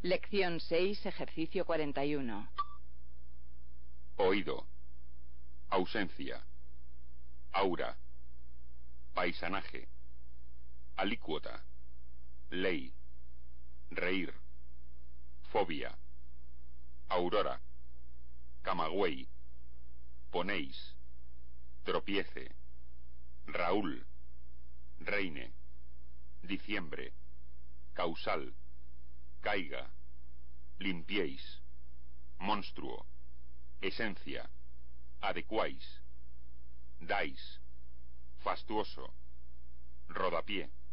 Lección 6, ejercicio 41. Oído. Ausencia. Aura. Paisanaje. Alícuota. Ley. Reír. Fobia. Aurora. Camagüey. Ponéis. Tropiece. Raúl. Reine. Diciembre. Causal. Caiga. Limpiéis. Monstruo. Esencia. Adecuáis. Dais. Fastuoso. Rodapié.